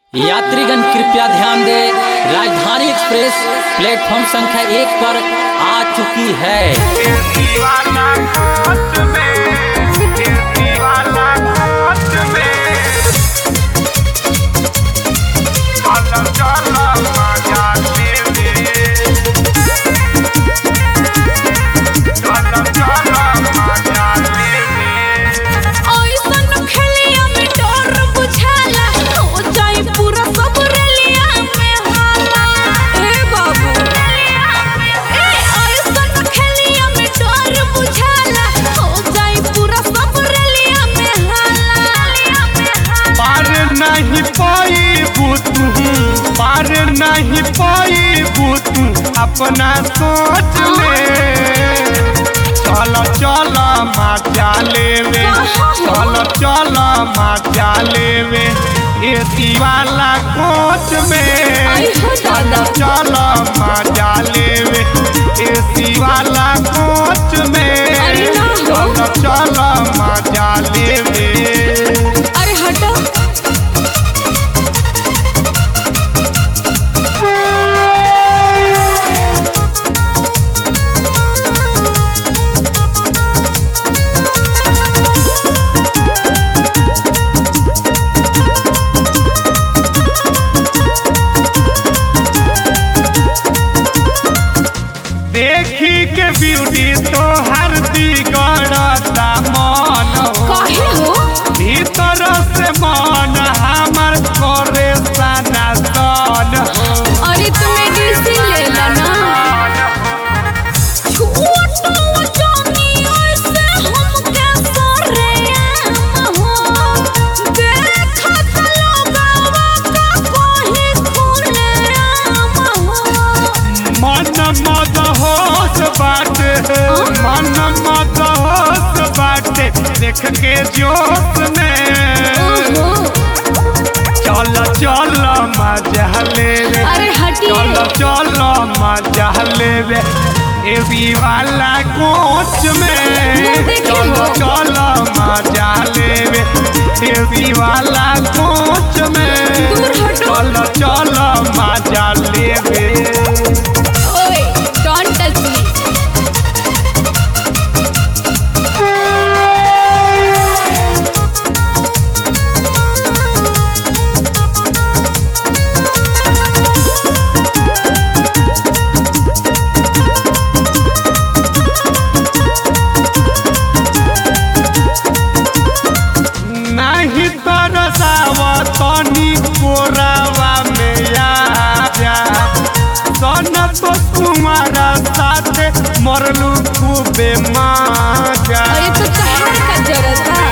यात्रीगण कृपया ध्यान दें, राजधानी एक्सप्रेस प्लेटफॉर्म संख्या 1 पर आ चुकी है। नहीं पाई तू अपना सोच ले। चलो चलो मजा लेवे, चलो चलो मजा लेवे एसी वाला कोच में। चलो चलो मजा लेवे एसी वाला कोच में। चलो चलो मजा लेवे। अरे हटो, देखी के ब्यूटी तो हर दिगड़ता मन हो भीतर से मन हमर करे सना सन हो। अरे तुम्हें डीसी ले लेना। छोटो जानी ऐसे हम कैसे रे हो। देखा लोगवा का कोई खुले हो। मन मद होश बाटे, मन मद होश बाटे देख के जोश में। चलो चलो मजा लेवे, अरे हटिए। चलो चलो मजा लेवे एसी वाला कोच में। चलो चलो मजा लेवे एसी वाला कोच में। चलो चलो मजा लेवे। ओए, don't touch me. नहीं तरसावा तनी कोरावा में आजा। सन तो तुम्हारा साथ मरलू खूबे माजा। अरे तो कहर का जरूरत है।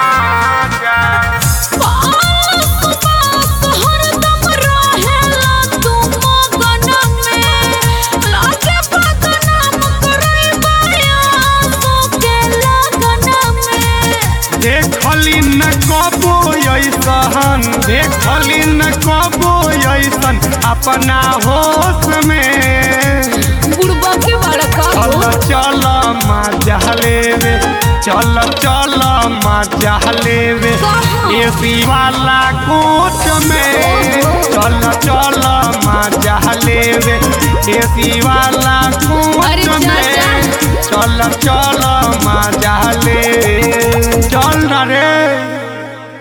देखली न कबो ऐसन, देखली न कबो ऐसन अपना होश में। बुढ़बा के बड़का चलो चलो मजा लेवे, चलो चलो मजा लेवे एसी वाला कोच में। चलो चलो मजा लेवे एसी वाला कोच में। चलो चलो मजा ले, चल रे।